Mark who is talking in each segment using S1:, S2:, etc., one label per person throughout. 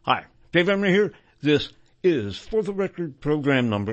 S1: Hi, Dave Emory here. This is, for the record, program number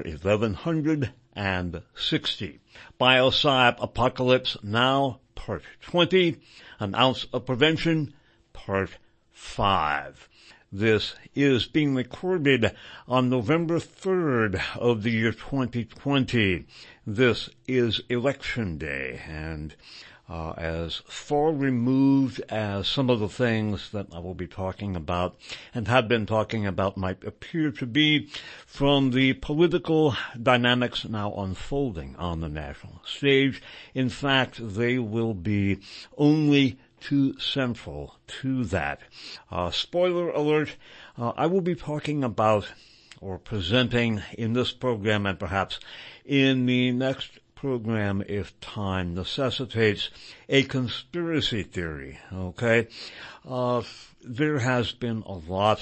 S1: 1160. Biopsy Apocalypse Now, Part 20. An Ounce of Prevention, Part 5. This is being recorded on November 3rd of the year 2020. This is Election Day, and as far removed as some of the things that I will be talking about and have been talking about might appear to be from the political dynamics now unfolding on the national stage, in fact, they will be only too central to that. Spoiler alert, I will be talking about or presenting in this program and perhaps in the next program, if time necessitates, a conspiracy theory, okay? There has been a lot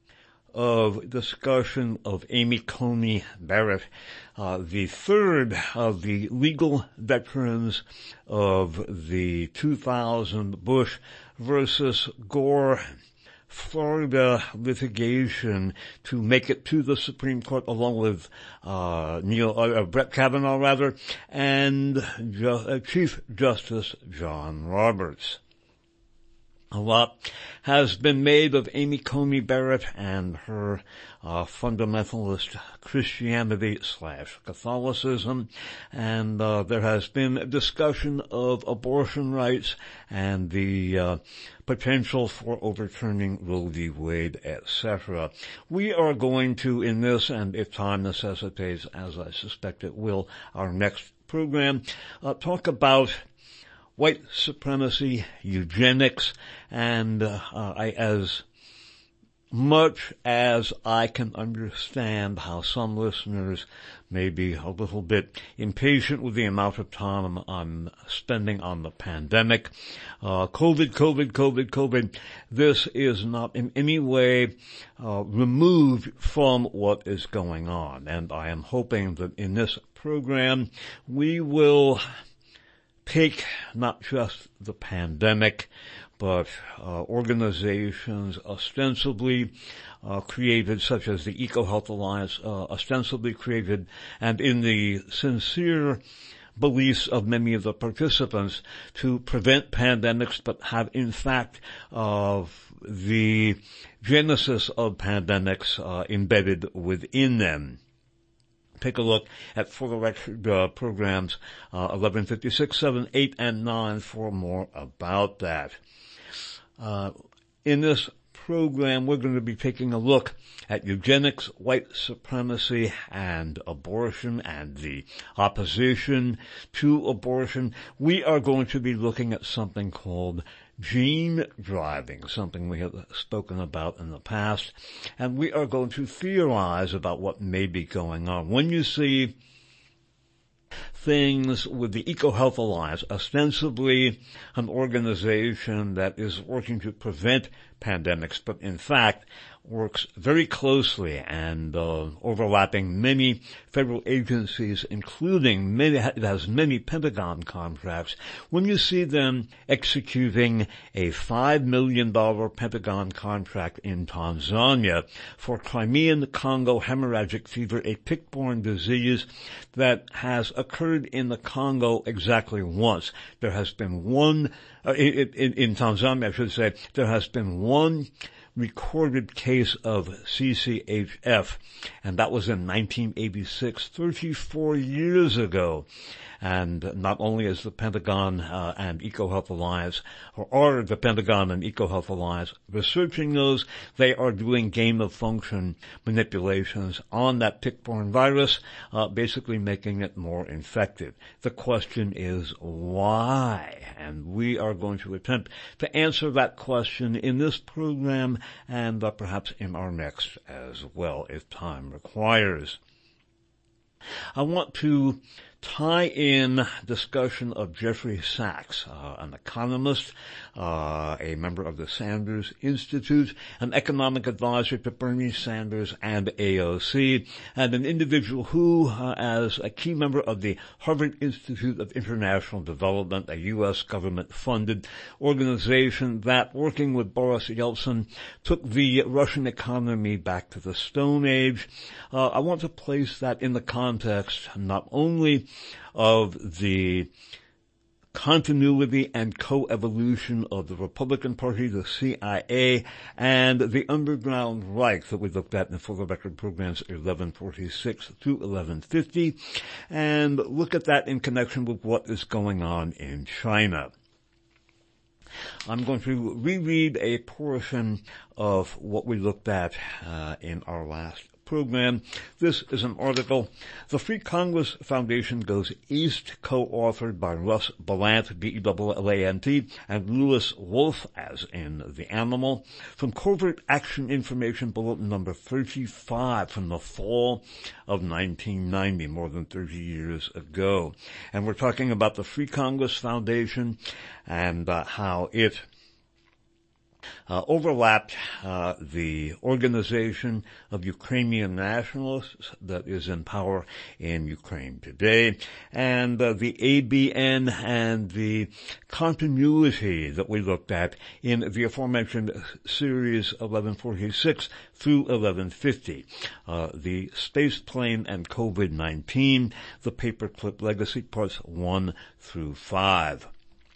S1: of discussion of Amy Coney Barrett, the third of the legal veterans of the 2000 Bush versus Gore Florida litigation to make it to the Supreme Court, along with Brett Kavanaugh, and Chief Justice John Roberts. A lot has been made of Amy Coney Barrett and her fundamentalist Christianity / Catholicism, and there has been discussion of abortion rights and the potential for overturning Roe v. Wade, etc. We are going to, in this, and if time necessitates, as I suspect it will, our next program, talk about white supremacy, eugenics, and as much as I can understand how some listeners may be a little bit impatient with the amount of time I'm spending on the pandemic, COVID, this is not in any way removed from what is going on. And I am hoping that in this program we will take not just the pandemic, but organizations ostensibly created, such as the EcoHealth Alliance, ostensibly created, and in the sincere beliefs of many of the participants to prevent pandemics, but have in fact the genesis of pandemics embedded within them. Take a look at For the Record programs 1156, 7, 8, and 9 for more about that. In this program, we're going to be taking a look at eugenics, white supremacy, and abortion, and the opposition to abortion. We are going to be looking at something called gene driving, something we have spoken about in the past, and we are going to theorize about what may be going on. When you see things with the EcoHealth Alliance, ostensibly an organization that is working to prevent pandemics, but in fact works very closely and overlapping many federal agencies, including it has many Pentagon contracts. When you see them executing a $5 million Pentagon contract in Tanzania for Crimean Congo hemorrhagic fever, a tick-borne disease that has occurred in the Congo exactly once. There has been one, in Tanzania I should say, there has been one recorded case of CCHF, and that was in 1986, 34 years ago. And not only is the Pentagon and EcoHealth Alliance, or are the Pentagon and EcoHealth Alliance researching those, they are doing gain-of-function manipulations on that tick-borne virus, basically making it more infected. The question is why? And we are going to attempt to answer that question in this program and perhaps in our next as well, if time requires. I want to tie-in discussion of Jeffrey Sachs, an economist, a member of the Sanders Institute, an economic advisor to Bernie Sanders and AOC, and an individual who, as a key member of the Harvard Institute of International Development, a U.S. government-funded organization that, working with Boris Yeltsin, took the Russian economy back to the Stone Age. I want to place that in the context not only of the continuity and co-evolution of the Republican Party, the CIA, and the underground Reich that we looked at in the For the Record programs 1146 through 1150, and look at that in connection with what is going on in China. I'm going to reread a portion of what we looked at in our last program. This is an article, The Free Congress Foundation Goes East, co-authored by Russ Belant, B-E-L-L-A-N-T, and Lewis Wolf, as in the animal, from Covert Action Information Bulletin number 35 from the fall of 1990, more than 30 years ago. And we're talking about the Free Congress Foundation and how it overlapped the Organization of Ukrainian Nationalists that is in power in Ukraine today, and the ABN and the continuity that we looked at in the aforementioned series 1146 through 1150, the space plane and COVID-19, the paperclip legacy, parts 1 through 5.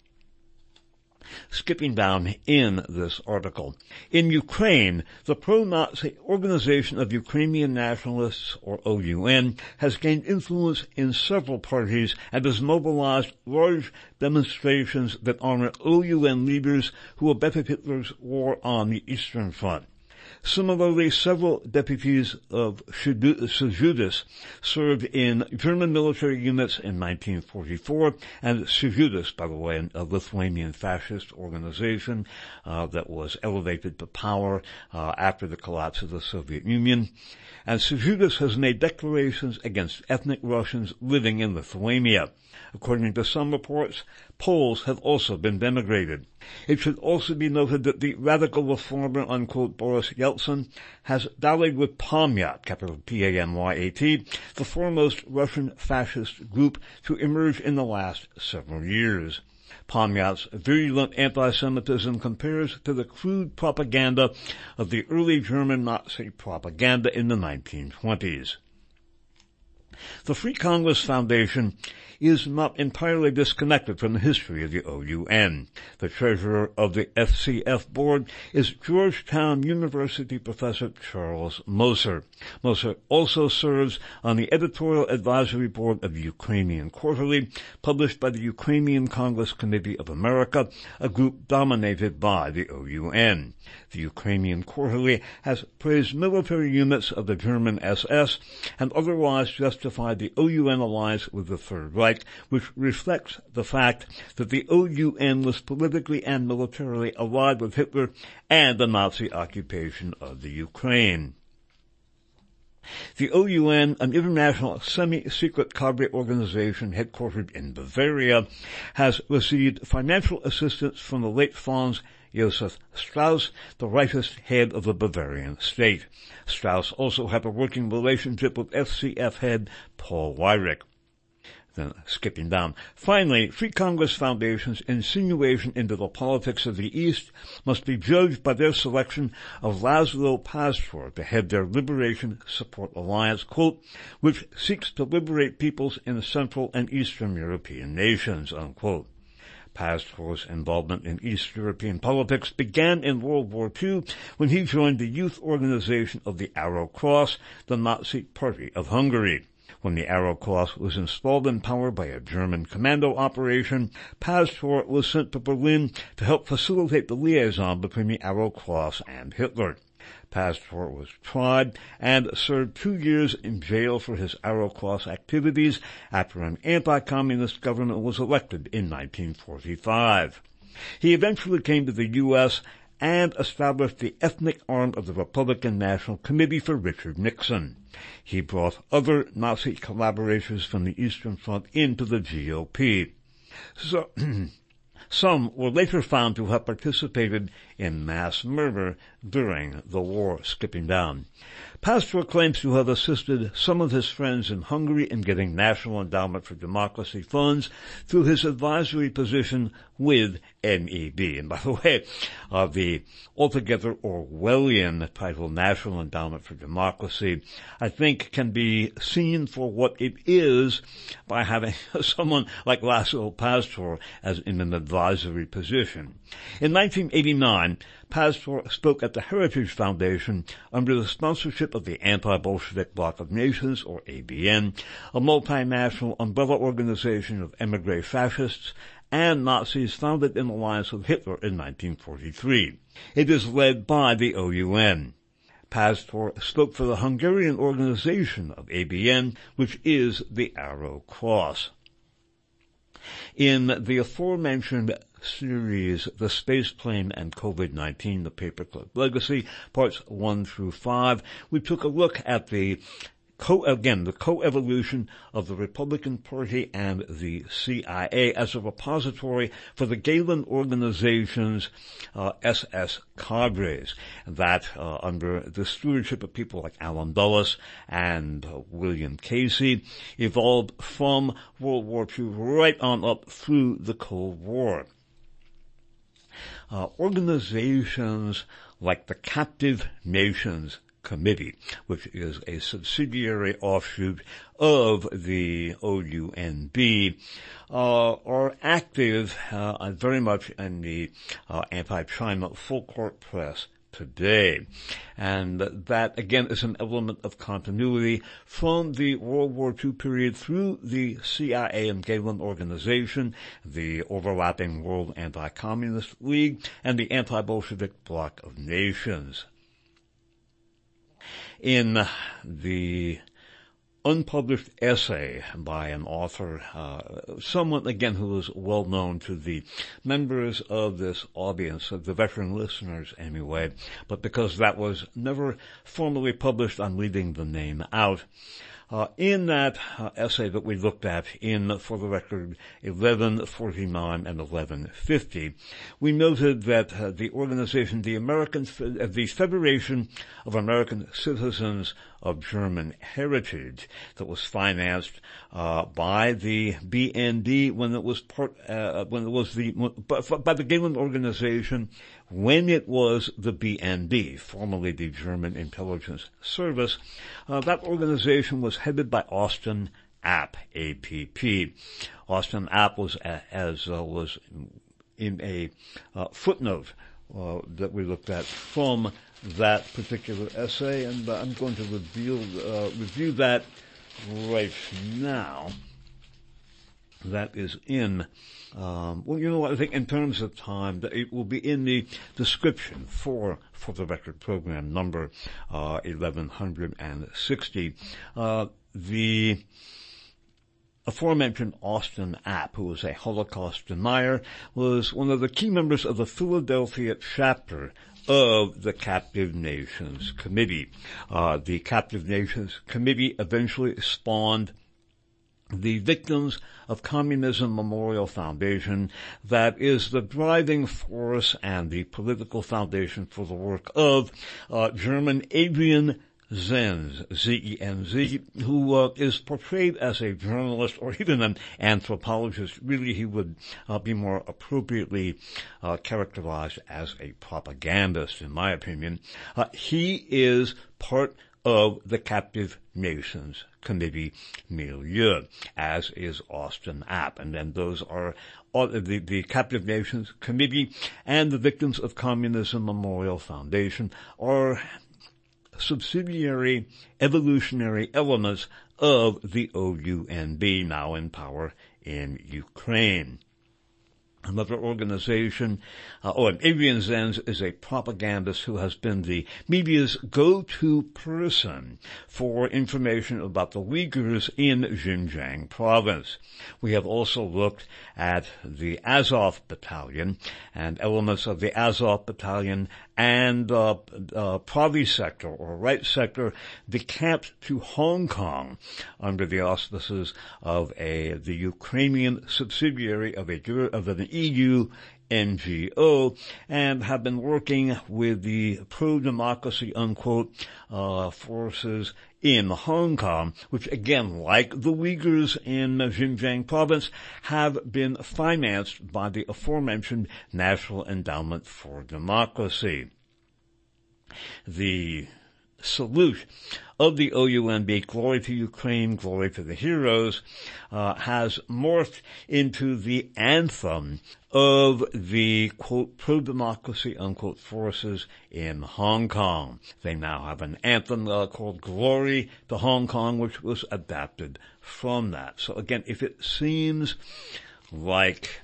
S1: Skipping down in this article. In Ukraine, the pro-Nazi Organization of Ukrainian Nationalists, or OUN, has gained influence in several parties and has mobilized large demonstrations that honor OUN leaders who abetted Hitler's war on the Eastern Front. Similarly, several deputies of Sejudis served in German military units in 1944, and Sejudis, by the way, a Lithuanian fascist organization that was elevated to power after the collapse of the Soviet Union. And Sejudis has made declarations against ethnic Russians living in Lithuania. According to some reports, Poles have also been denigrated. It should also be noted that the radical reformer, unquote, Boris Yeltsin has dallied with Pamyat, capital P-A-M-Y-A-T, the foremost Russian fascist group to emerge in the last several years. Pamyat's virulent anti-Semitism compares to the crude propaganda of the early German Nazi propaganda in the 1920s. The Free Congress Foundation is not entirely disconnected from the history of the OUN. The treasurer of the FCF board is Georgetown University professor Charles Moser. Moser also serves on the editorial advisory board of the Ukrainian Quarterly, published by the Ukrainian Congress Committee of America, a group dominated by the OUN. The Ukrainian Quarterly has praised military units of the German SS and otherwise justified the OUN alliance with the Third Reich, which reflects the fact that the OUN was politically and militarily allied with Hitler and the Nazi occupation of the Ukraine. The OUN, an international semi-secret cadre organization headquartered in Bavaria, has received financial assistance from the late Franz Josef Strauss, the rightist head of the Bavarian state. Strauss also had a working relationship with FCF head Paul Weyrich. Then skipping down. Finally, Free Congress Foundation's insinuation into the politics of the East must be judged by their selection of Laszlo Pastor to head their Liberation Support Alliance, quote, which seeks to liberate peoples in Central and Eastern European nations, unquote. Pastor's involvement in East European politics began in World War II when he joined the youth organization of the Arrow Cross, the Nazi Party of Hungary. When the Arrow Cross was installed in power by a German commando operation, Pastor was sent to Berlin to help facilitate the liaison between the Arrow Cross and Hitler. Pastor was tried and served 2 years in jail for his Arrow Cross activities after an anti-communist government was elected in 1945. He eventually came to the U.S. and established the ethnic arm of the Republican National Committee for Richard Nixon. He brought other Nazi collaborators from the Eastern Front into the GOP. So, some were later found to have participated in mass murder during the war. Skipping down. Pastor claims to have assisted some of his friends in Hungary in getting National Endowment for Democracy funds through his advisory position with NED. And by the way, the altogether Orwellian title National Endowment for Democracy, I think, can be seen for what it is by having someone like Laszlo Pastor as in an advisory position. In 1989, Pastor spoke at the Heritage Foundation under the sponsorship of the Anti-Bolshevik Bloc of Nations, or ABN, a multinational umbrella organization of émigré fascists and Nazis founded in alliance with Hitler in 1943. It is led by the OUN. Pastor spoke for the Hungarian organization of ABN, which is the Arrow Cross. In the aforementioned series, The Spaceplane and COVID-19, The Paperclip Legacy, parts 1 through 5, we took a look at the co-evolution of the Republican Party and the CIA as a repository for the Gehlen organization's SS cadres that, under the stewardship of people like Alan Dulles and William Casey, evolved from World War II right on up through the Cold War. Organizations like the Captive Nations Committee, which is a subsidiary offshoot of the OUNB, are active very much in the anti-China full court press today. And that, again, is an element of continuity from the World War II period through the CIA and Gehlen organization, the overlapping World Anti-Communist League, and the Anti-Bolshevik Bloc of Nations. In the unpublished essay by an author, someone, again, who is well known to the members of this audience, of the veteran listeners anyway, but because that was never formally published, I'm leaving the name out. In that essay that we looked at in, for the record, 1149 and 1150, we noted that the organization, the Federation of American Citizens of German Heritage, that was financed by the BND when it was by the Gehlen organization when it was the BND, formerly the German Intelligence Service. That organization was headed by Austin App, APP. Austin App was in a footnote that we looked at from that particular essay, and I'm going to review that right now. That is in, I think in terms of time, that it will be in the description for the record program number 1160. The aforementioned Austin App, who was a Holocaust denier, was one of the key members of the Philadelphia chapter of the Captive Nations Committee. The Captive Nations Committee eventually spawned the Victims of Communism Memorial Foundation, that is the driving force and the political foundation for the work of German Adrian Zenz, Z-E-N-Z, who is portrayed as a journalist or even an anthropologist. Really, he would be more appropriately characterized as a propagandist, in my opinion. He is part of the Captive Nations Committee milieu, as is Austin App. And then those are the Captive Nations Committee and the Victims of Communism Memorial Foundation are subsidiary evolutionary elements of the OUNB, now in power in Ukraine. Another organization, Adrian Zenz is a propagandist who has been the media's go-to person for information about the Uyghurs in Xinjiang province. We have also looked at the Azov Battalion and elements of the Azov Battalion and Pravi sector or right sector decamped to Hong Kong under the auspices of the Ukrainian subsidiary of an EU NGO, and have been working with the pro-democracy, unquote, forces in Hong Kong, which again, like the Uyghurs in Xinjiang province, have been financed by the aforementioned National Endowment for Democracy. The salute of the OUNB, Glory to Ukraine, Glory to the Heroes, has morphed into the anthem of the, quote, pro-democracy, unquote, forces in Hong Kong. They now have an anthem called Glory to Hong Kong, which was adapted from that. So again, if it seems like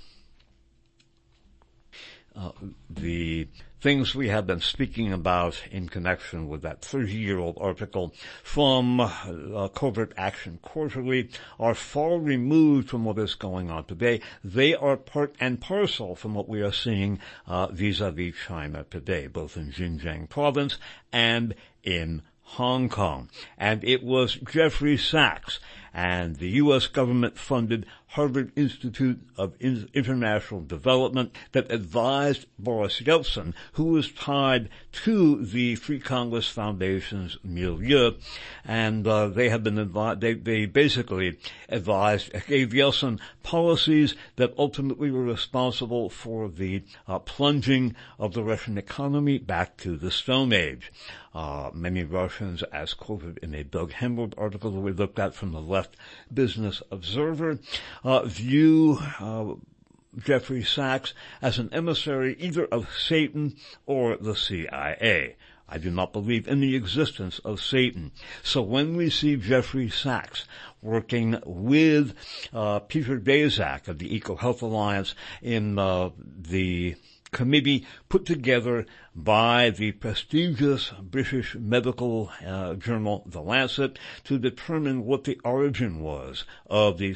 S1: the things we have been speaking about in connection with that 30-year-old article from Covert Action Quarterly are far removed from what is going on today. They are part and parcel from what we are seeing vis-a-vis China today, both in Xinjiang province and in Hong Kong. And it was Jeffrey Sachs and the U.S. government-funded Harvard Institute of International Development that advised Boris Yeltsin, who was tied to the Free Congress Foundation's milieu, and they have been they basically gave Yeltsin policies that ultimately were responsible for the plunging of the Russian economy back to the Stone Age. Many Russians, as quoted in a Doug Hemwood article that we looked at from the Left Business Observer, view Jeffrey Sachs as an emissary either of Satan or the CIA. I do not believe in the existence of Satan. So when we see Jeffrey Sachs working with Peter Daszak of the EcoHealth Alliance in the committee put together by the prestigious British medical journal The Lancet to determine what the origin was of the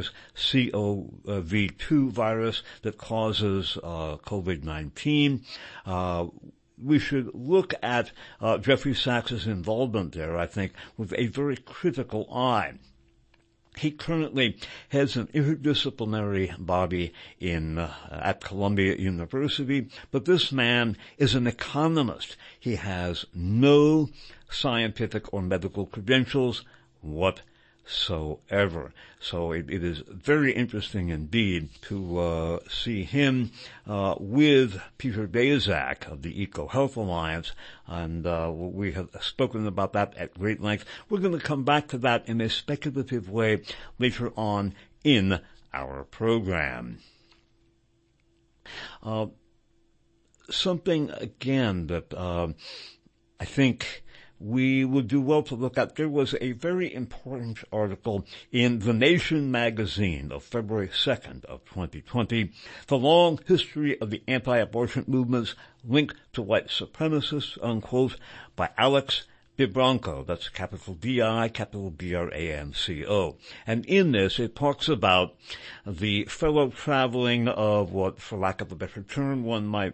S1: SARS-CoV-2 virus that causes COVID-19. We should look at Jeffrey Sachs's involvement there, I think, with a very critical eye. He currently heads an interdisciplinary body at Columbia University, but this man is an economist. He has no scientific or medical credentials whatsoever. So it is very interesting indeed to see him with Peter Daszak of the EcoHealth Alliance, and we have spoken about that at great length. We're going to come back to that in a speculative way later on in our program. Something again that I think we would do well to look at. There was a very important article in The Nation magazine of February 2nd of 2020, The Long History of the Anti-Abortion Movements Linked to White Supremacists, unquote, by Alex DiBranco. That's capital D-I, capital B-R-A-N-C-O. And in this, it talks about the fellow traveling of what, for lack of a better term, one might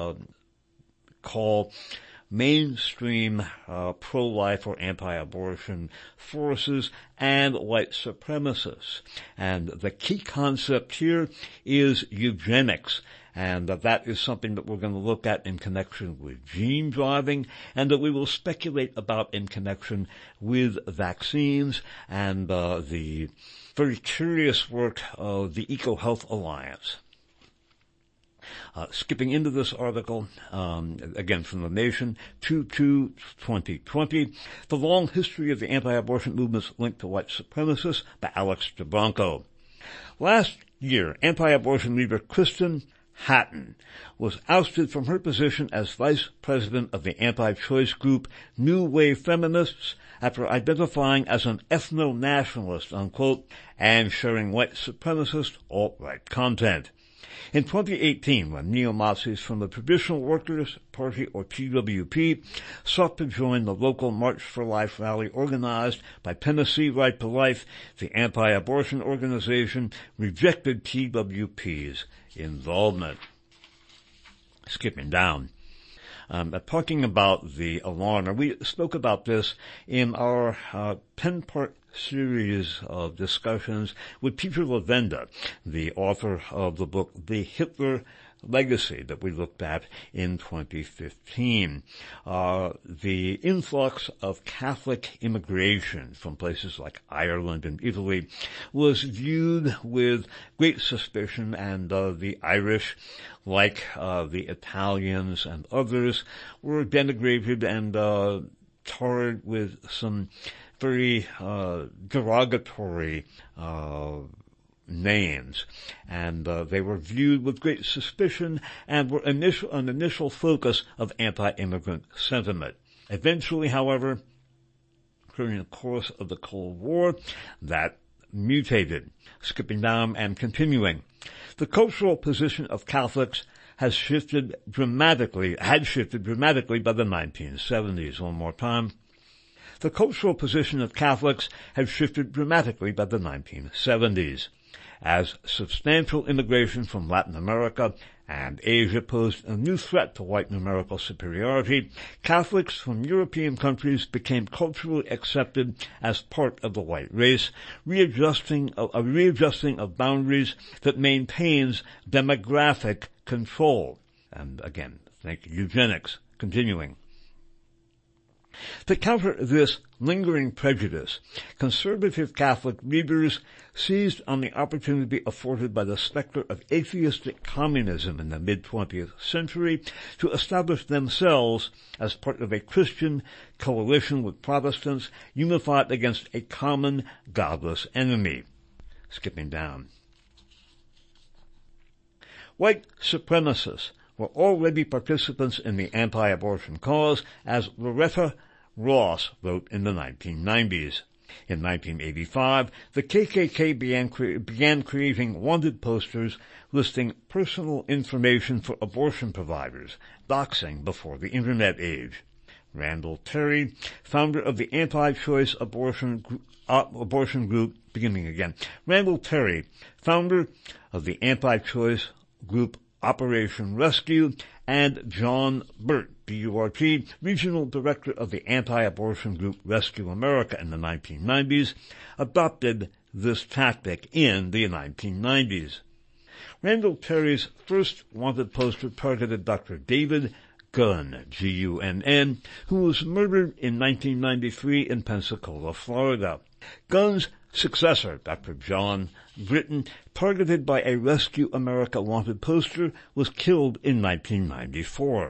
S1: call mainstream pro-life or anti-abortion forces and white supremacists. And the key concept here is eugenics. And that is something that we're going to look at in connection with gene driving, and that we will speculate about in connection with vaccines and the very curious work of the EcoHealth Alliance. Skipping into this article, again from The Nation, 2/2/2020, The Long History of the Anti-Abortion Movements Linked to White Supremacists by Alex DiBranco. Last year, anti-abortion leader Kristen Hatton was ousted from her position as vice president of the anti-choice group New Wave Feminists after identifying as an ethno-nationalist, unquote, and sharing white supremacist alt-right content. In 2018, when neo-Nazis from the Traditional Workers' Party, or TWP, sought to join the local March for Life rally organized by Tennessee Right to Life, the anti-abortion organization rejected TWP's involvement. Skipping down. Talking about the alarm, and we spoke about this in our 10-part series of discussions with Peter Levenda, the author of the book The Hitler Legacy that we looked at in 2015. The influx of Catholic immigration from places like Ireland and Italy was viewed with great suspicion, and the Irish, like the Italians and others, were denigrated and tarred with some very derogatory names, and they were viewed with great suspicion and were an initial focus of anti-immigrant sentiment. Eventually, however, during the course of the Cold War, that mutated. Skipping down and continuing. The cultural position of Catholics had shifted dramatically by the 1970s. One more time. The cultural position of Catholics had shifted dramatically by the 1970s. As substantial immigration from Latin America and Asia posed a new threat to white numerical superiority, Catholics from European countries became culturally accepted as part of the white race, readjusting of boundaries that maintains demographic control. And again, think eugenics. Continuing. To counter this lingering prejudice, conservative Catholic leaders seized on the opportunity afforded by the specter of atheistic communism in the mid-20th century to establish themselves as part of a Christian coalition with Protestants unified against a common godless enemy. Skipping down. White supremacists were already participants in the anti-abortion cause, as Loretta Ross wrote in the 1990s. In 1985, the KKK began creating wanted posters listing personal information for abortion providers, doxing before the Internet age. Randall Terry, founder of the anti-choice abortion group, Randall Terry, founder of the anti-choice group Operation Rescue, and John Burt, B-U-R-T, regional director of the anti-abortion group Rescue America in the 1990s, adopted this tactic in the 1990s. Randall Terry's first wanted poster targeted Dr. David Gunn, G-U-N-N, who was murdered in 1993 in Pensacola, Florida. Gunn's successor, Dr. John Britton, targeted by a Rescue America wanted poster, was killed in 1994.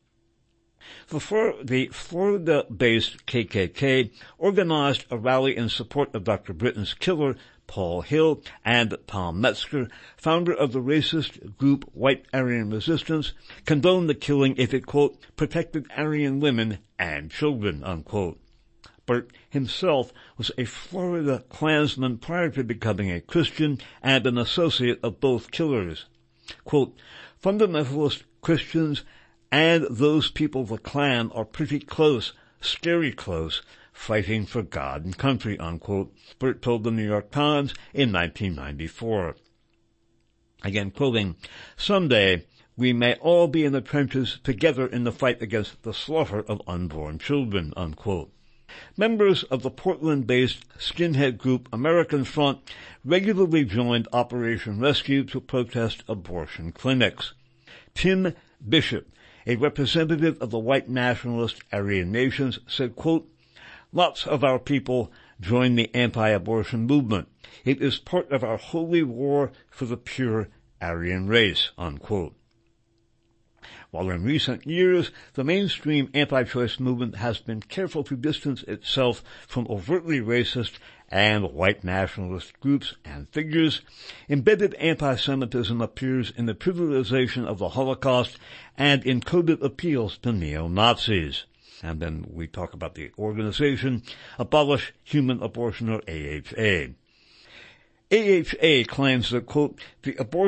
S1: The Florida-based KKK organized a rally in support of Dr. Britton's killer, Paul Hill, and Tom Metzger, founder of the racist group White Aryan Resistance, condoned the killing if it, quote, protected Aryan women and children, unquote. Burt himself was a Florida Klansman prior to becoming a Christian and an associate of both killers. Quote, fundamentalist Christians and those people of the Klan are pretty close, scary close, fighting for God and country, unquote, Burt told the New York Times in 1994. Again, quoting, someday we may all be in the trenches together in the fight against the slaughter of unborn children, unquote. Members of the Portland-based skinhead group American Front regularly joined Operation Rescue to protest abortion clinics. Tim Bishop, a representative of the white nationalist Aryan nations, said, quote, lots of our people join the anti-abortion movement. It is part of our holy war for the pure Aryan race, unquote. While in recent years, the mainstream anti-choice movement has been careful to distance itself from overtly racist and white nationalist groups and figures, embedded anti-Semitism appears in the trivialization of the Holocaust and in coded appeals to neo-Nazis. And then we talk about the organization Abolish Human Abortion, or AHA. AHA claims that, quote, the abortion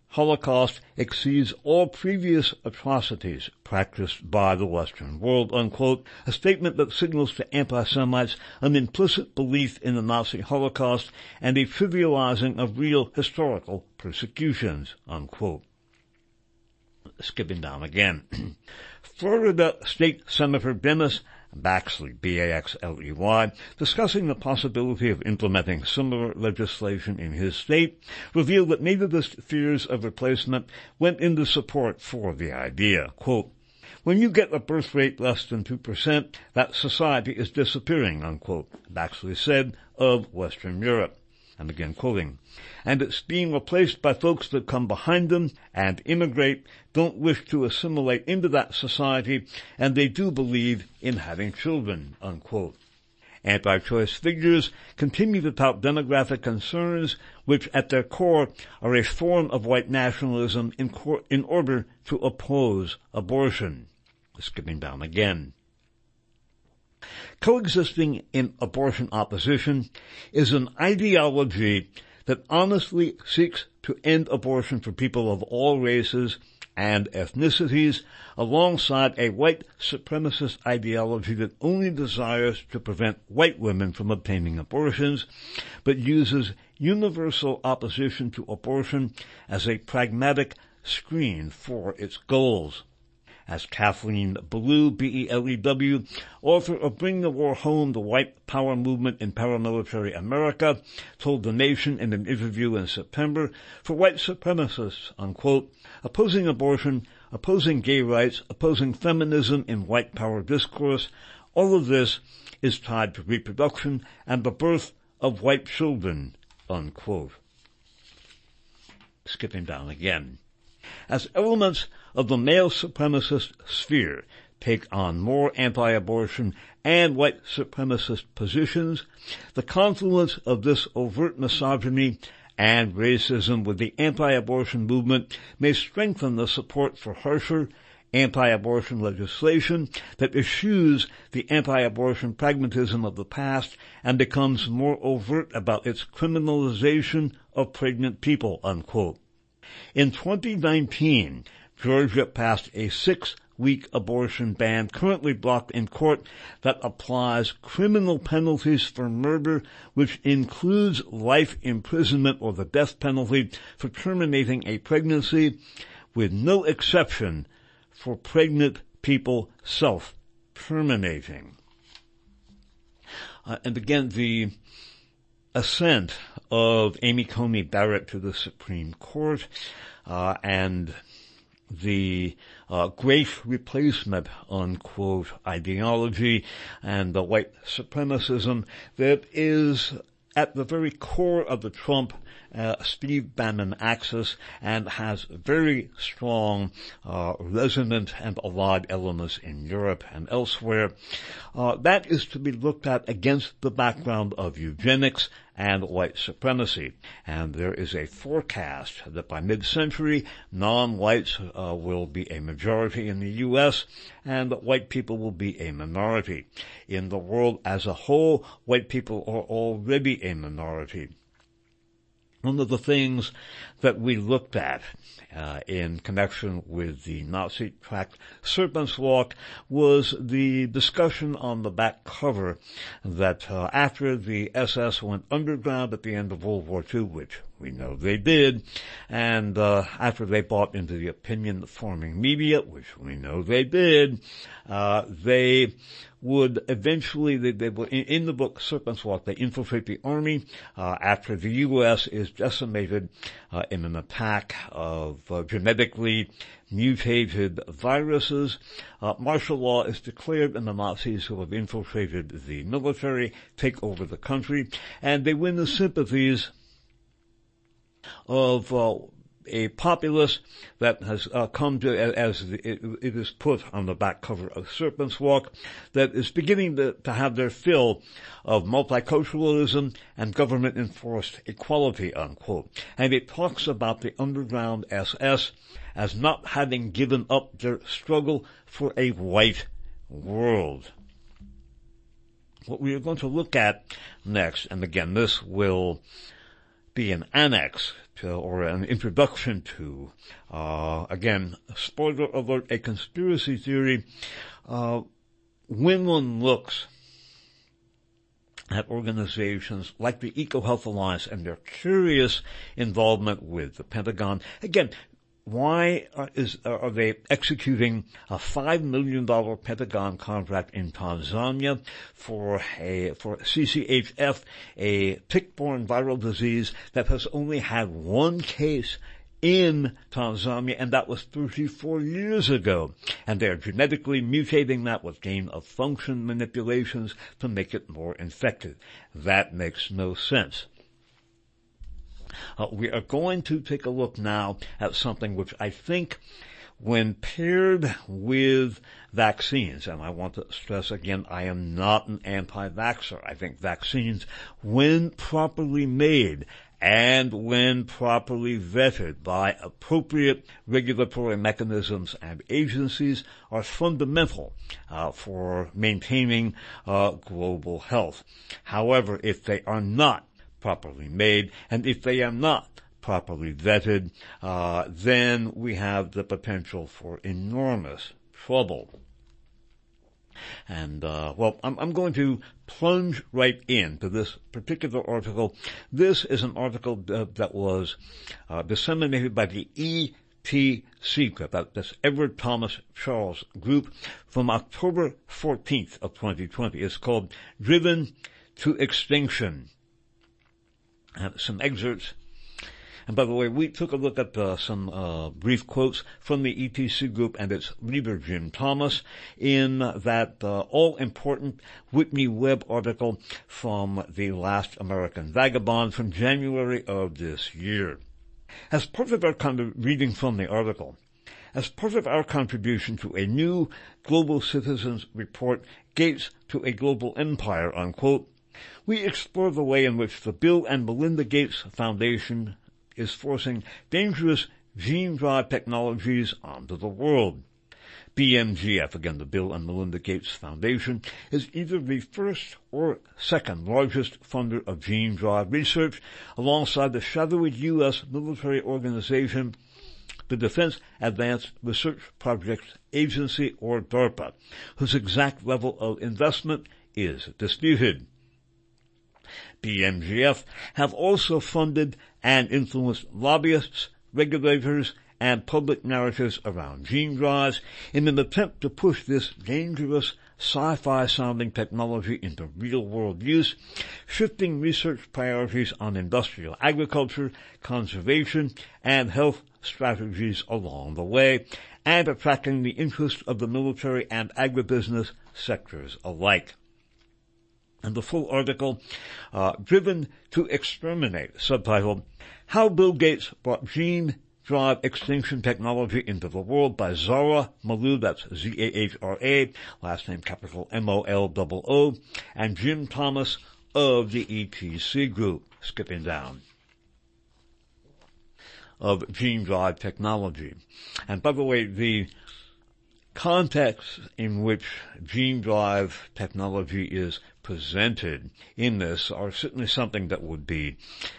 S1: Holocaust exceeds all previous atrocities practiced by the Western world, unquote, a statement that signals to anti-Semites an implicit belief in the Nazi Holocaust and a trivializing of real historical persecutions, unquote. Skipping down again. Florida State Senator Dennis Baxley, B-A-X-L-E-Y, discussing the possibility of implementing similar legislation in his state, revealed that nativist fears of replacement went into support for the idea. Quote, "When you get a birth rate less than 2%, that society is disappearing," unquote, Baxley said of Western Europe. I'm again quoting, "And it's being replaced by folks that come behind them and immigrate, don't wish to assimilate into that society, and they do believe in having children," unquote. Anti-choice figures continue to tout demographic concerns, which at their core are a form of white nationalism in order to oppose abortion. Skipping down again. Coexisting in abortion opposition is an ideology that honestly seeks to end abortion for people of all races and ethnicities, alongside a white supremacist ideology that only desires to prevent white women from obtaining abortions, but uses universal opposition to abortion as a pragmatic screen for its goals. As Kathleen Belew, B-E-L-E-W, author of Bring the War Home, the White Power Movement in Paramilitary America, told The Nation in an interview in September, for white supremacists, unquote, opposing abortion, opposing gay rights, opposing feminism in white power discourse, all of this is tied to reproduction and the birth of white children, unquote. Skipping down again. As elements of the male supremacist sphere take on more anti-abortion and white supremacist positions, the confluence of this overt misogyny and racism with the anti-abortion movement may strengthen the support for harsher anti-abortion legislation that eschews the anti-abortion pragmatism of the past and becomes more overt about its criminalization of pregnant people, unquote. In 2019, Georgia passed a 6-week abortion ban currently blocked in court that applies criminal penalties for murder, which includes life imprisonment or the death penalty for terminating a pregnancy, with no exception for pregnant people self-terminating. And again, the ascent of Amy Coney Barrett to the Supreme Court, and the great replacement, unquote, ideology and the white supremacism that is at the very core of the Trump Steve Bannon axis and has very strong resonant and alive elements in Europe and elsewhere. That is to be looked at against the background of eugenics and white supremacy. And there is a forecast that by mid-century, non-whites will be a majority in the U.S. and that white people will be a minority. In the world as a whole, white people are already a minority. One of the things that we looked at in connection with the Nazi tract Serpent's Walk was the discussion on the back cover that after the SS went underground at the end of World War II, which we know they did, and after they bought into the opinion-forming media, which we know they did, they would eventually, they would, in the book Serpent's Walk, they infiltrate the army after the U.S. is decimated in an attack of genetically mutated viruses. Martial law is declared, and the Nazis who have infiltrated the military take over the country, and they win the sympathies of a populace that has come to, as it is put on the back cover of Serpent's Walk, that is beginning to have their fill of multiculturalism and government-enforced equality, unquote. And it talks about the underground SS as not having given up their struggle for a white world. What we are going to look at next, and again, this will be an annex or an introduction to. Again, spoiler alert, a conspiracy theory. When one looks at organizations like the EcoHealth Alliance and their curious involvement with the Pentagon, again, why are they executing a $5 million Pentagon contract in Tanzania for CCHF, a tick-borne viral disease that has only had one case in Tanzania, and that was 34 years ago. And they're genetically mutating that with gain-of-function manipulations to make it more infected. That makes no sense. We are going to take a look now at something which I think, when paired with vaccines, and I want to stress again, I am not an anti-vaxxer. I think vaccines, when properly made and when properly vetted by appropriate regulatory mechanisms and agencies, are fundamental for maintaining global health. However, if they are not properly made, and if they are not properly vetted, then we have the potential for enormous trouble. And, I'm going to plunge right into this particular article. This is an article that was disseminated by the ETC Group, that's Edward Thomas Charles Group, from October 14th of 2020. It's called Driven to Extinction. Some excerpts. And by the way, we took a look at some brief quotes from the ETC Group and its leader, Jim Thomas, in that all-important Whitney Webb article from The Last American Vagabond from January of this year. As part of our reading from the article, as part of our contribution to a new Global Citizens Report, Gates to a Global Empire, unquote, we explore the way in which the Bill and Melinda Gates Foundation is forcing dangerous gene-drive technologies onto the world. BMGF, again the Bill and Melinda Gates Foundation, is either the first or second largest funder of gene-drive research, alongside the shadowy U.S. military organization, the Defense Advanced Research Projects Agency, or DARPA, whose exact level of investment is disputed. BMGF have also funded and influenced lobbyists, regulators, and public narratives around gene drives in an attempt to push this dangerous sci-fi sounding technology into real-world use, shifting research priorities on industrial agriculture, conservation, and health strategies along the way, and attracting the interest of the military and agribusiness sectors alike. And the full article, Driven to Exterminate, subtitled, How Bill Gates Brought Gene-Drive Extinction Technology into the World, by Zahra Maloud, that's Z-A-H-R-A, last name capital M-O-L-O-O, and Jim Thomas of the ETC Group, skipping down, of gene-drive technology. And by the way, the context in which gene-drive technology is presented in this are certainly something that would be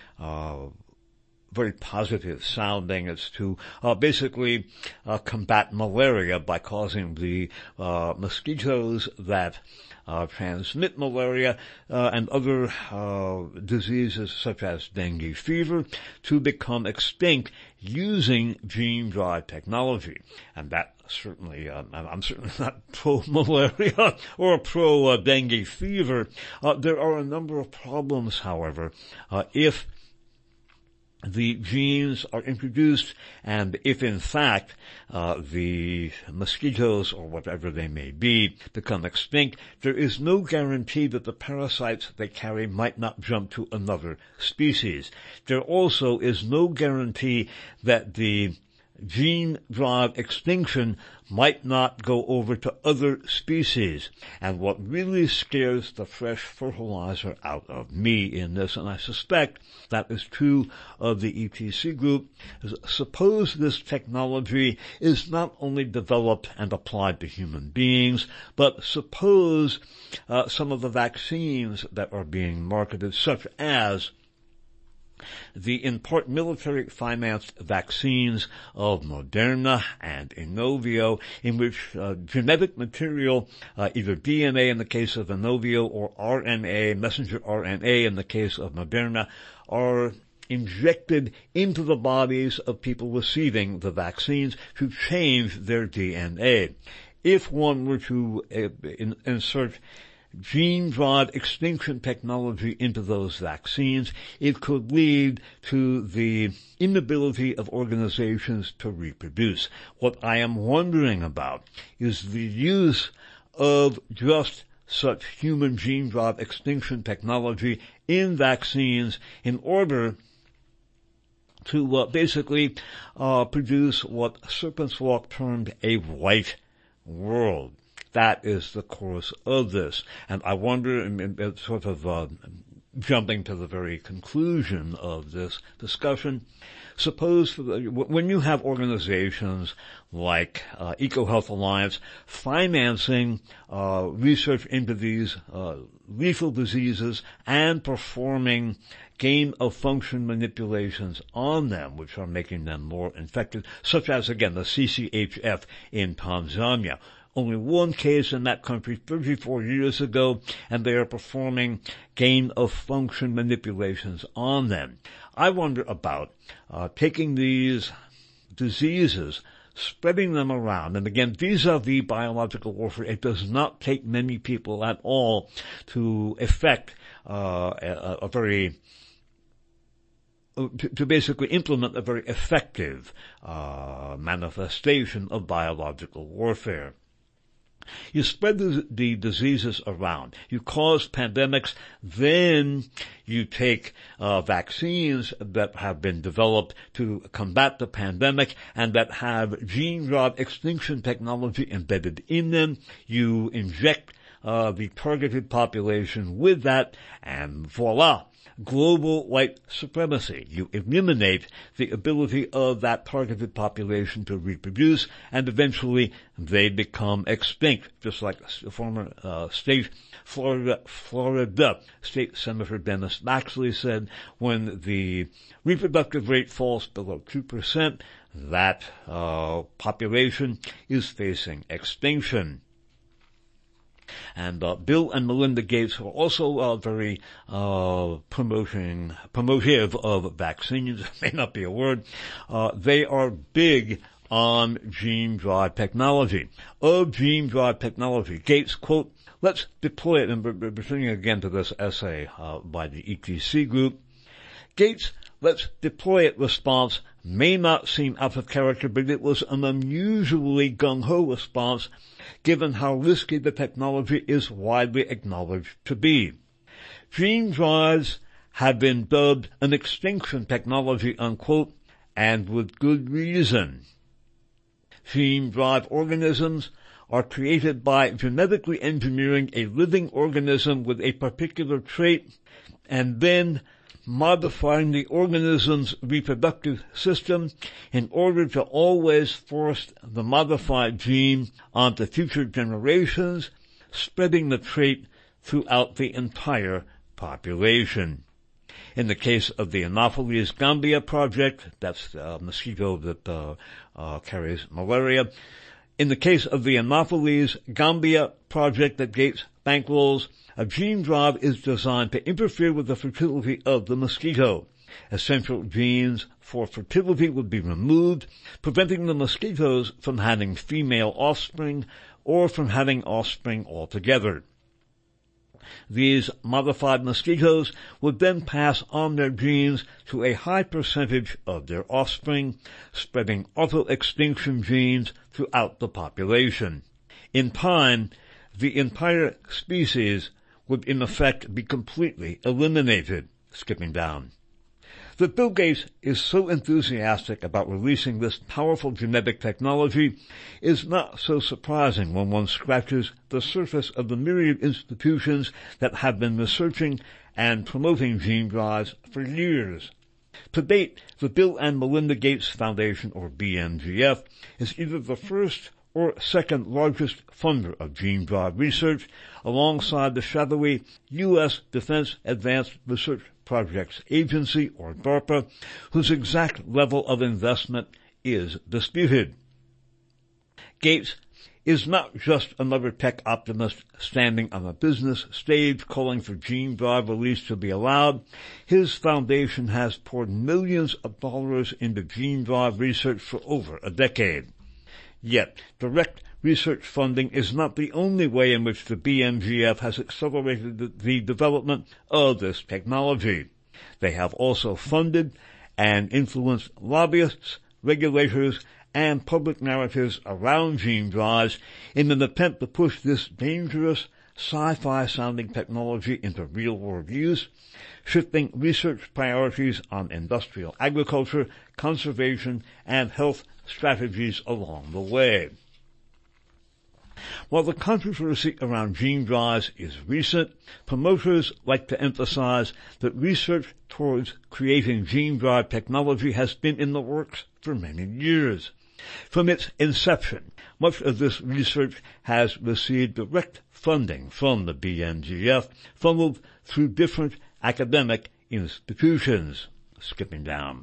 S1: very positive sounding. It's to basically combat malaria by causing the mosquitoes that transmit malaria and other diseases such as dengue fever to become extinct using gene-drive technology. And that certainly, I'm certainly not pro-malaria or pro-dengue fever. There are a number of problems, however, if the genes are introduced, and if in fact the mosquitoes or whatever they may be become extinct, there is no guarantee that the parasites they carry might not jump to another species. There also is no guarantee that the gene-drive extinction might not go over to other species. And what really scares the fresh fertilizer out of me in this, and I suspect that is true of the ETC Group, is suppose this technology is not only developed and applied to human beings, but suppose some of the vaccines that are being marketed, such as The in part military-financed vaccines of Moderna and Inovio, in which genetic material, either DNA in the case of Inovio or RNA, messenger RNA in the case of Moderna, are injected into the bodies of people receiving the vaccines to change their DNA. If one were to insert gene-drive extinction technology into those vaccines, it could lead to the inability of organizations to reproduce. What I am wondering about is the use of just such human gene-drive extinction technology in vaccines in order to basically produce what Serpent's Walk termed a white world. That is the course of this. And I wonder, sort of jumping to the very conclusion of this discussion, suppose when you have organizations like EcoHealth Alliance financing research into these lethal diseases and performing gain-of-function manipulations on them, which are making them more infected, such as, again, the CCHF in Tanzania. Only one case in that country 34 years ago, and they are performing gain-of-function manipulations on them. I wonder about taking these diseases, spreading them around, and again, vis-a-vis biological warfare, it does not take many people at all to effect to basically implement a very effective manifestation of biological warfare. You spread the diseases around. You cause pandemics. Then you take vaccines that have been developed to combat the pandemic and that have gene-drive extinction technology embedded in them. You inject the targeted population with that, and voila, global white supremacy. You eliminate the ability of that targeted population to reproduce, and eventually they become extinct, just like former state Florida State Senator Dennis Baxley said, when the reproductive rate falls below 2%, that population is facing extinction. And Bill and Melinda Gates are also very promotive of vaccines. It may not be a word. They are big on gene-drive technology. Of gene-drive technology, Gates, quote, "Let's deploy it," and we're returning again to this essay by the ETC group. Gates' "let's deploy it" response may not seem out of character, but it was an unusually gung-ho response given how risky the technology is widely acknowledged to be. Gene drives have been dubbed an extinction technology, unquote, and with good reason. Gene drive organisms are created by genetically engineering a living organism with a particular trait and then modifying the organism's reproductive system in order to always force the modified gene onto future generations, spreading the trait throughout the entire population. In the case of the Anopheles gambia project, that's the mosquito that carries malaria. In the case of the Anopheles gambia project that Gates bankrolls, a gene drive is designed to interfere with the fertility of the mosquito. Essential genes for fertility would be removed, preventing the mosquitoes from having female offspring or from having offspring altogether. These modified mosquitoes would then pass on their genes to a high percentage of their offspring, spreading auto-extinction genes throughout the population. In time, the entire species would in effect be completely eliminated. Skipping down. That Bill Gates is so enthusiastic about releasing this powerful genetic technology is not so surprising when one scratches the surface of the myriad institutions that have been researching and promoting gene drives for years. To date, the Bill and Melinda Gates Foundation, or BMGF, is either the first or second largest funder of gene drive research, alongside the shadowy U.S. Defense Advanced Research Projects Agency, or DARPA, whose exact level of investment is disputed. Gates is not just another tech optimist standing on a business stage calling for gene drive release to be allowed. His foundation has poured millions of dollars into gene drive research for over a decade. Yet, direct research funding is not the only way in which the BMGF has accelerated the development of this technology. They have also funded and influenced lobbyists, regulators, and public narratives around gene drives in an attempt to push this dangerous sci-fi sounding technology into real-world use, shifting research priorities on industrial agriculture, conservation, and health strategies along the way. While the controversy around gene drives is recent, promoters like to emphasize that research towards creating gene drive technology has been in the works for many years. From its inception, much of this research has received direct funding from the BMGF, funneled through different academic institutions. Skipping down.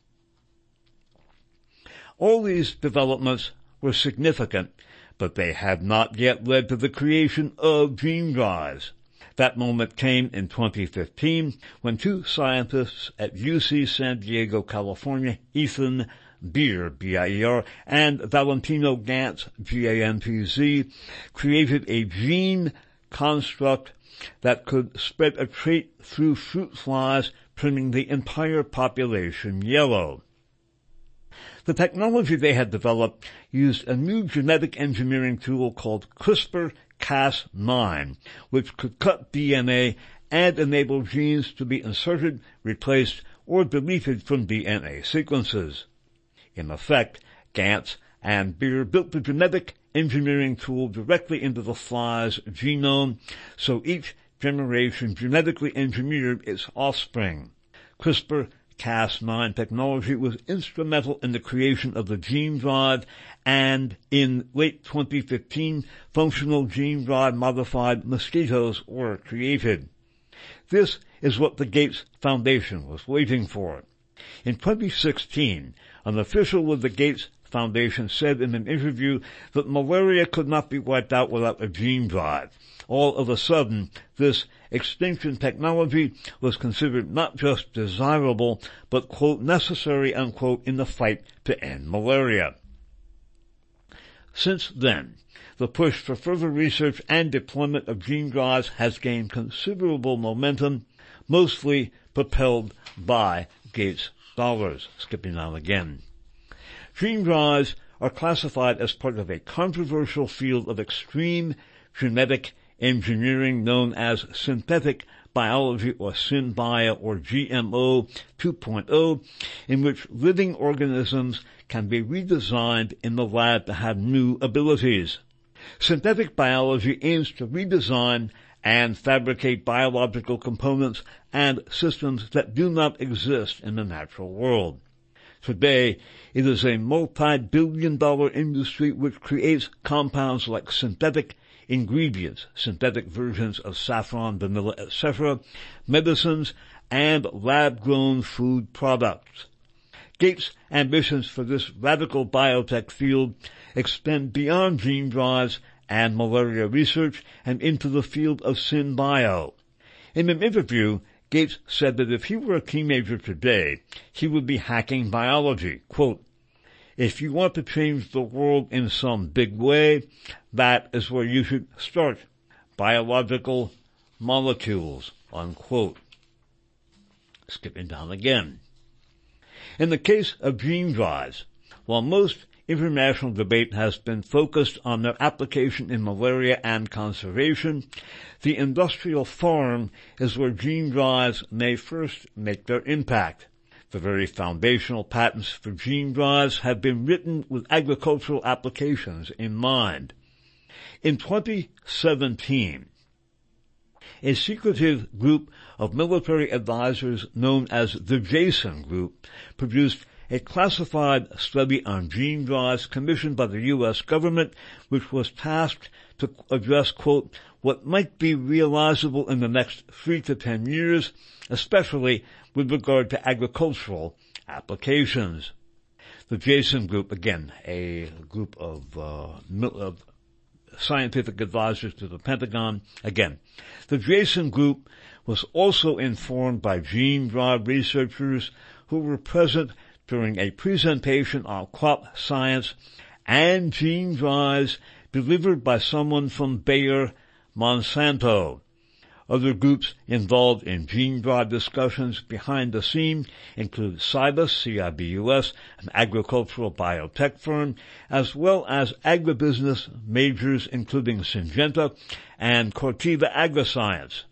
S1: All these developments were significant, but they had not yet led to the creation of gene drives. That moment came in 2015 when two scientists at UC San Diego, California, Ethan Beer, B-I-E-R, and Valentino Gantz, G-A-N-T-Z, created a gene construct that could spread a trait through fruit flies, turning the entire population yellow. The technology they had developed used a new genetic engineering tool called CRISPR-Cas9, which could cut DNA and enable genes to be inserted, replaced, or deleted from DNA sequences. In effect, Gantz and Beer built the genetic engineering tool directly into the fly's genome, so each generation genetically engineered its offspring. CRISPR-Cas9 technology was instrumental in the creation of the gene drive, and in late 2015, functional gene drive modified mosquitoes were created. This is what the Gates Foundation was waiting for. In 2016, an official with the Gates Foundation said in an interview that malaria could not be wiped out without a gene drive. All of a sudden, this extinction technology was considered not just desirable, but, quote, necessary, unquote, in the fight to end malaria. Since then, the push for further research and deployment of gene drives has gained considerable momentum, mostly propelled by Gates dollars. Skipping on again. Gene drives are classified as part of a controversial field of extreme genetic engineering known as synthetic biology, or SynBio, or GMO 2.0, in which living organisms can be redesigned in the lab to have new abilities. Synthetic biology aims to redesign and fabricate biological components and systems that do not exist in the natural world. Today, it is a multi-billion-dollar industry which creates compounds like synthetic ingredients, synthetic versions of saffron, vanilla, etc., medicines, and lab-grown food products. Gates' ambitions for this radical biotech field extend beyond gene drives and malaria research and into the field of SynBio. In an interview, Gates said that if he were a teenager today, he would be hacking biology. Quote, "If you want to change the world in some big way, that is where you should start. Biological molecules," unquote. Skipping down again. In the case of gene drives, while most international debate has been focused on their application in malaria and conservation, the industrial farm is where gene drives may first make their impact. The very foundational patents for gene drives have been written with agricultural applications in mind. In 2017, a secretive group of military advisors known as the Jason Group produced a classified study on gene drives commissioned by the U.S. government, which was tasked to address, quote, what might be realizable in the next 3 to 10 years, especially with regard to agricultural applications. The Jason Group, again, a group of scientific advisors to the Pentagon. Again, the Jason Group was also informed by gene drive researchers who were present during a presentation on crop science and gene drives delivered by someone from Bayer Monsanto. Other groups involved in gene drive discussions behind the scene include Cibus, CIBUS, an agricultural biotech firm, as well as agribusiness majors including Syngenta and Corteva Agriscience.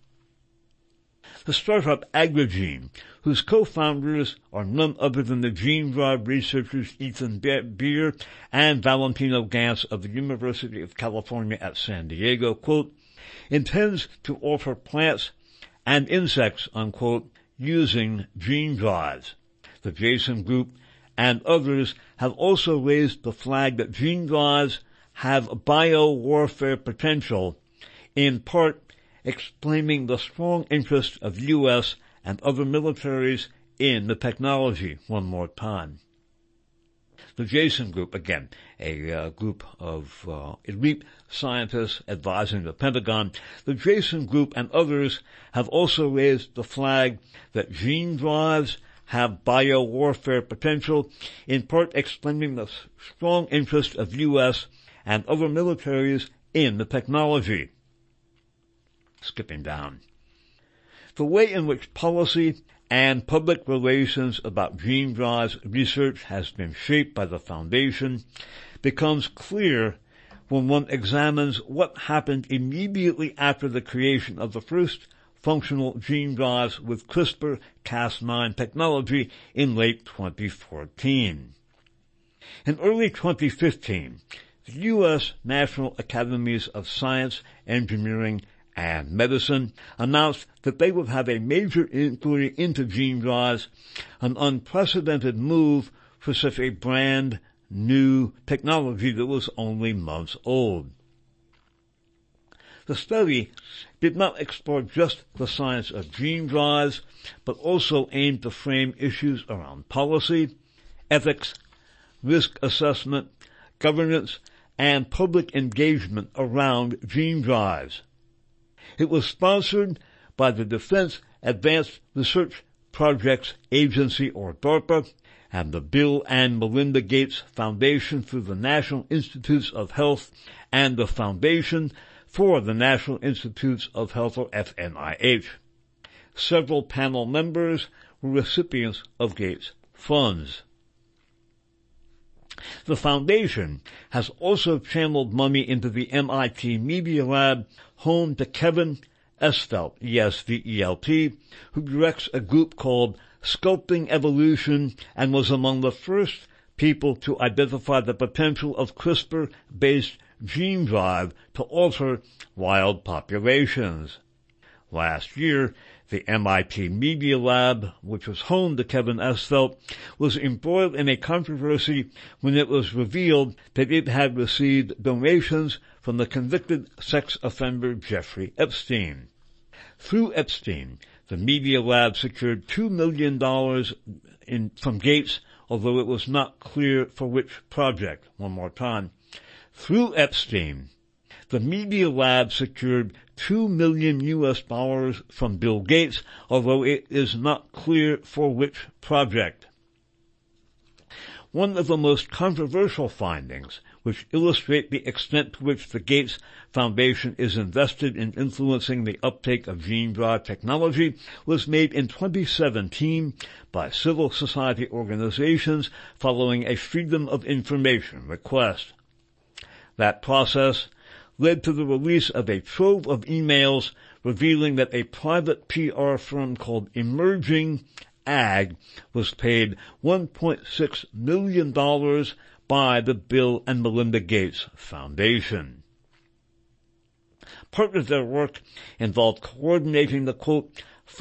S1: The startup Agrigene, whose co-founders are none other than the gene drive researchers Ethan Beer and Valentino Gantz of the University of California at San Diego, quote, intends to offer plants and insects, unquote, using gene drives. The Jason Group and others have also raised the flag that gene drives have bio-warfare potential, in part explaining the strong interest of U.S. and other militaries in the technology. One more time. The Jason Group, again, a group of elite scientists advising the Pentagon. The Jason Group and others have also raised the flag that gene drives have bio-warfare potential, in part explaining the strong interest of U.S. and other militaries in the technology. Skipping down. The way in which policy and public relations about gene drives research has been shaped by the Foundation becomes clear when one examines what happened immediately after the creation of the first functional gene drives with CRISPR-Cas9 technology in late 2014. In early 2015, the U.S. National Academies of Science, Engineering, and Medicine announced that they would have a major inquiry into gene drives, an unprecedented move for such a brand new technology that was only months old. The study did not explore just the science of gene drives, but also aimed to frame issues around policy, ethics, risk assessment, governance, and public engagement around gene drives. It was sponsored by the Defense Advanced Research Projects Agency, or DARPA, and the Bill and Melinda Gates Foundation through the National Institutes of Health and the Foundation for the National Institutes of Health, or FNIH. Several panel members were recipients of Gates funds. The Foundation has also channeled money into the MIT Media Lab, home to Kevin Esvelt, E-S-V-E-L-T, who directs a group called Sculpting Evolution and was among the first people to identify the potential of CRISPR-based gene drive to alter wild populations. Last year, the MIT Media Lab, which was home to Kevin Esvelt, was embroiled in a controversy when it was revealed that it had received donations from the convicted sex offender Jeffrey Epstein. Through Epstein, the Media Lab secured $2 million from Gates, although it was not clear for which project. One more time. Through Epstein, the Media Lab secured $2 million from Bill Gates, although it is not clear for which project. One of the most controversial findings, which illustrate the extent to which the Gates Foundation is invested in influencing the uptake of gene drive technology, was made in 2017 by civil society organizations following a Freedom of Information request. That process led to the release of a trove of emails revealing that a private PR firm called Emerging Ag was paid $1.6 million by the Bill and Melinda Gates Foundation. Part of their work involved coordinating the, quote, fight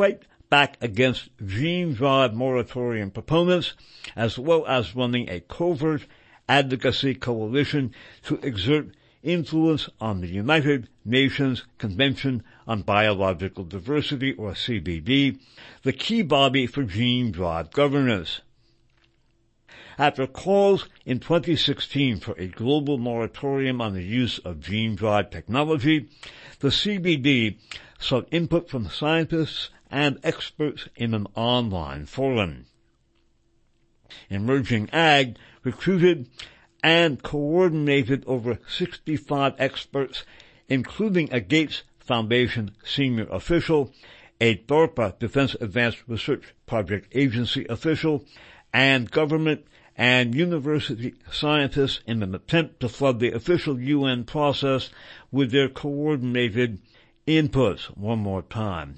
S1: back against gene drive moratorium proponents, as well as running a covert advocacy coalition to exert influence on the United Nations Convention on Biological Diversity, or CBD, the key body for gene drive governance. After calls in 2016 for a global moratorium on the use of gene drive technology, the CBD sought input from scientists and experts in an online forum. Emerging Ag recruited and coordinated over 65 experts, including a Gates Foundation senior official, a DARPA Defense Advanced Research Project Agency official, and government and university scientists in an attempt to flood the official UN process with their coordinated inputs. One more time.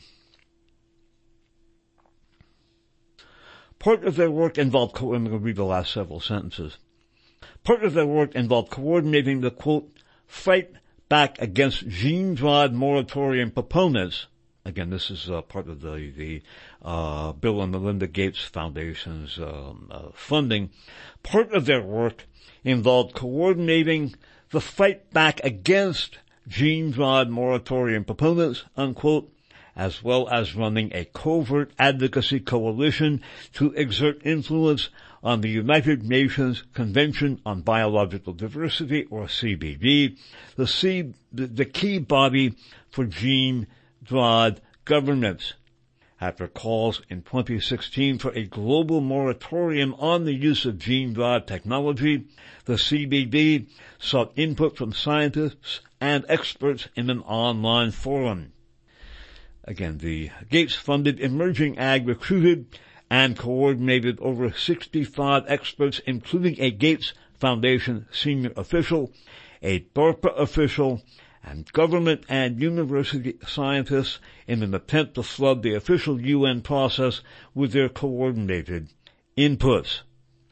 S1: Part of their work involved, I'm going to read the last several sentences. Part of their work involved coordinating the, quote, fight back against gene drive moratorium proponents. Again, this is part of the Bill and Melinda Gates Foundation's funding. Part of their work involved coordinating the fight back against gene drive moratorium proponents, unquote, as well as running a covert advocacy coalition to exert influence on the United Nations Convention on Biological Diversity, or CBD, the key body for gene drive governance. After calls in 2016 for a global moratorium on the use of gene drive technology, the CBD sought input from scientists and experts in an online forum. Again, the Gates-funded Emerging Ag recruited and coordinated over 65 experts, including a Gates Foundation senior official, a DARPA official, and government and university scientists in an attempt to flood the official UN process with their coordinated inputs.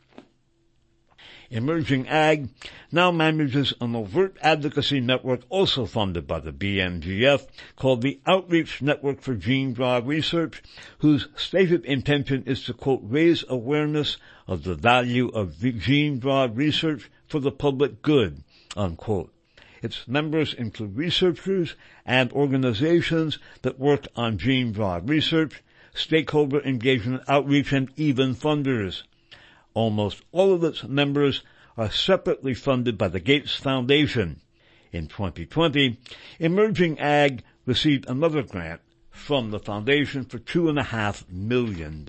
S1: Emerging Ag now manages an overt advocacy network also funded by the BMGF called the Outreach Network for Gene Drive Research, whose stated intention is to, quote, raise awareness of the value of gene drive research for the public good, unquote. Its members include researchers and organizations that work on gene drive research, stakeholder engagement outreach, and even funders. Almost all of its members are separately funded by the Gates Foundation. In 2020, Emerging Ag received another grant from the foundation for $2.5 million.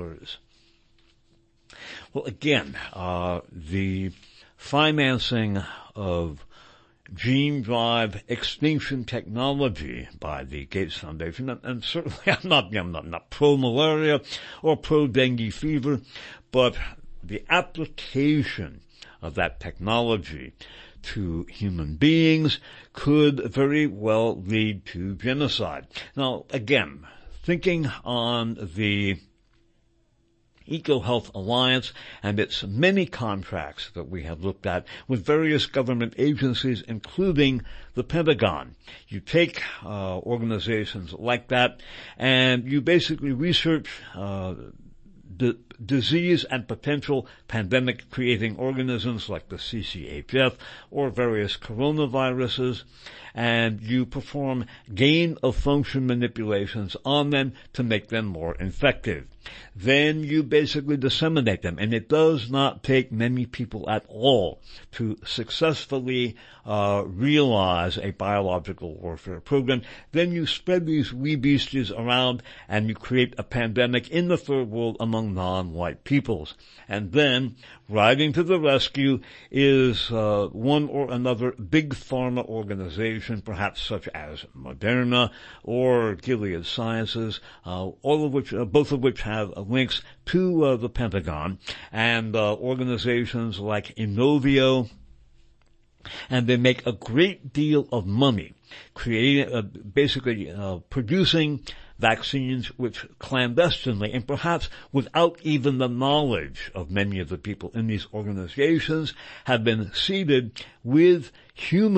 S1: Well, again, the financing of gene drive extinction technology by the Gates Foundation, and certainly I'm not pro-malaria or pro-dengue fever, but the application of that technology to human beings could very well lead to genocide. Now, again, thinking on the EcoHealth Alliance and its many contracts that we have looked at with various government agencies, including the Pentagon. You take organizations like that and you basically research the disease and potential pandemic-creating organisms like the CCHF or various coronaviruses, and you perform gain-of-function manipulations on them to make them more effective. Then you basically disseminate them, and it does not take many people at all to successfully realize a biological warfare program. Then you spread these wee beasties around, and you create a pandemic in the third world among non-white peoples. And then, riding to the rescue is one or another big pharma organization, perhaps such as Moderna or Gilead Sciences, both of which have links to the Pentagon, and organizations like Inovio, and they make a great deal of money creating, producing vaccines which clandestinely and perhaps without even the knowledge of many of the people in these organizations have been seeded with human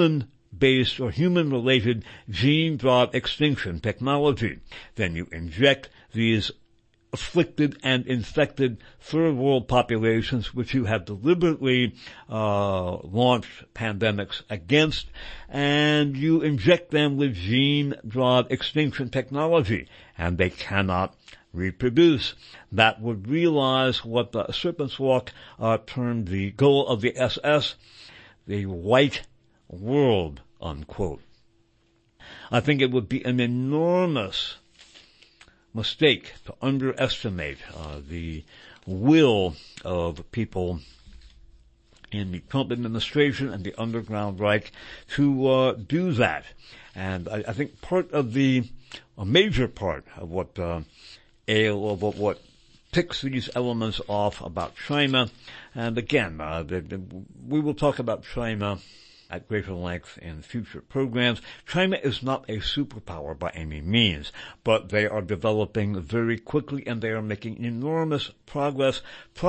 S1: human-based or human-related gene-drive extinction technology. Then you inject these afflicted and infected third world populations, which you have deliberately launched pandemics against, and you inject them with gene-drive extinction technology, and they cannot reproduce. That would realize what the Serpent's Walk termed the goal of the SS, the white world, unquote. I think it would be an enormous mistake to underestimate the will of people in the Trump administration and the underground Reich to do that. And I think a major part of what what ticks these elements off about China, and again, we will talk about China at greater length in future programs. China is not a superpower by any means, but they are developing very quickly and they are making enormous progress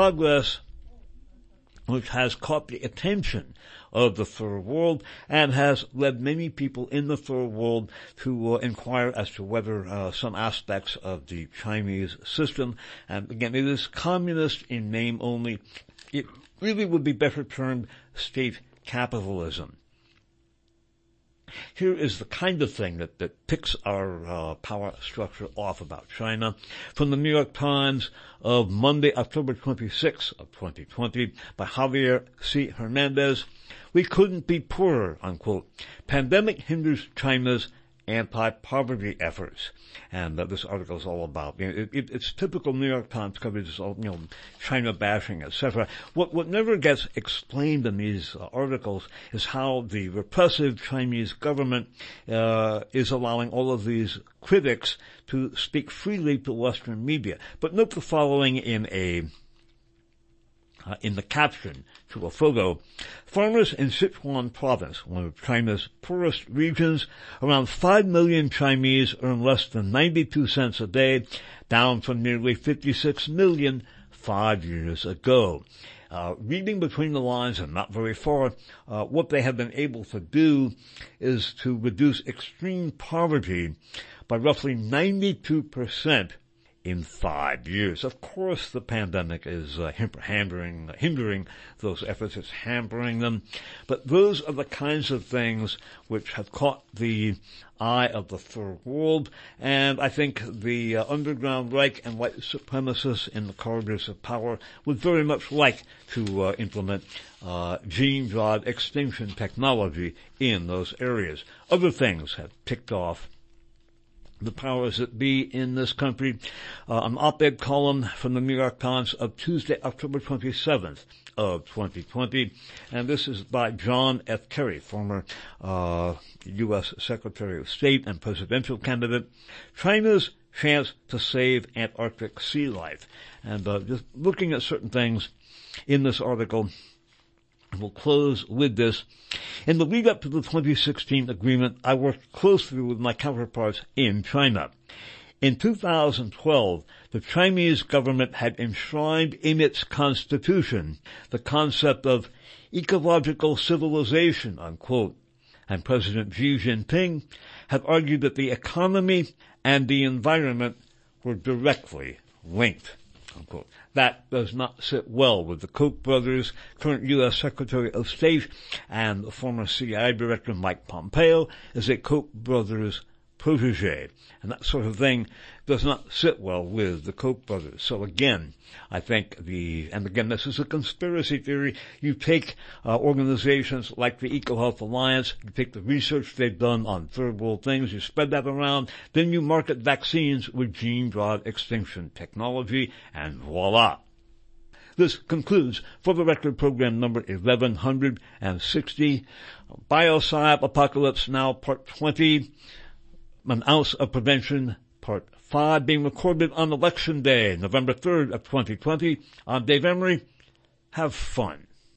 S1: which has caught the attention of the third world and has led many people in the third world to inquire as to whether some aspects of the Chinese system, and again, it is communist in name only. It really would be better termed state capitalism. Here is the kind of thing that picks our power structure off about China. From the New York Times of Monday, October 26, of 2020, by Javier C. Hernandez. We couldn't be poorer, unquote. Pandemic hinders China's anti-poverty efforts. And this article is all about, it's typical New York Times coverage, is all, China bashing, etc. What never gets explained in these articles is how the repressive Chinese government is allowing all of these critics to speak freely to Western media. But note the following in the caption to a photo. Farmers in Sichuan province, one of China's poorest regions, around 5 million Chinese earn less than 92 cents a day, down from nearly 56 million 5 years ago. Reading between the lines and not very far, what they have been able to do is to reduce extreme poverty by roughly 92% in 5 years. Of course, the pandemic is hindering those efforts. It's hampering them. But those are the kinds of things which have caught the eye of the third world. And I think the underground Reich and white supremacists in the corridors of power would very much like to implement gene-drive extinction technology in those areas. Other things have ticked off the powers that be in this country. An op-ed column from the New York Times of Tuesday, October 27th of 2020. And this is by John F. Kerry, former U.S. Secretary of State and presidential candidate. China's chance to save Antarctic sea life. And just looking at certain things in this article, we'll close with this. In the lead up to the 2016 agreement, I worked closely with my counterparts in China. In 2012, the Chinese government had enshrined in its constitution the concept of ecological civilization, unquote. And President Xi Jinping had argued that the economy and the environment were directly linked, unquote. That does not sit well with the Koch brothers, current U.S. Secretary of State, and the former CIA Director Mike Pompeo is a Koch brothers protege. And that sort of thing does not sit well with the Koch brothers. So again, I think and again, this is a conspiracy theory. You take organizations like the EcoHealth Alliance, you take the research they've done on third world things, you spread that around, then you market vaccines with gene-drive extinction technology, and voila. This concludes For the Record program number 1160, Biopsy Apocalypse Now, Part 20, An Ounce of Prevention, Part 5, being recorded on Election Day, November 3rd of 2020. I'm Dave Emery. Have fun.